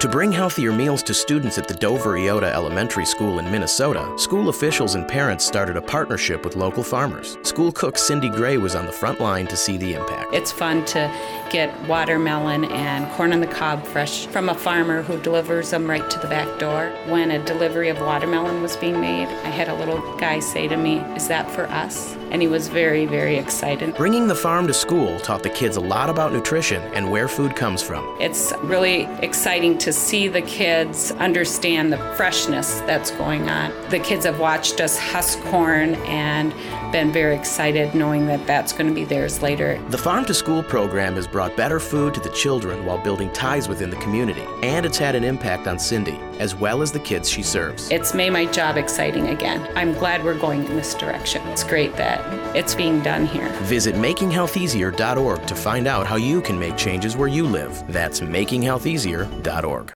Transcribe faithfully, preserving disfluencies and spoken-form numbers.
To bring healthier meals to students at the Dover Iota Elementary School in Minnesota, school officials and parents started a partnership with local farmers. School cook Cindy Gray was on the front line to see the impact. It's fun to get watermelon and corn on the cob fresh from a farmer who delivers them right to the back door. When a delivery of watermelon was being made, I had a little guy say to me, "Is that for us?" And he was very, very excited. Bringing the farm to school taught the kids a lot about nutrition and where food comes from. It's really exciting to see the kids understand the freshness that's going on. The kids have watched us husk corn and been very excited knowing that that's going to be theirs later. The Farm to School program has brought better food to the children while building ties within the community, and it's had an impact on Cindy, as well as the kids she serves. It's made my job exciting again. I'm glad we're going in this direction. It's great that it's being done here. Visit making health easier dot org to find out how you can make changes where you live. That's making health easier dot org.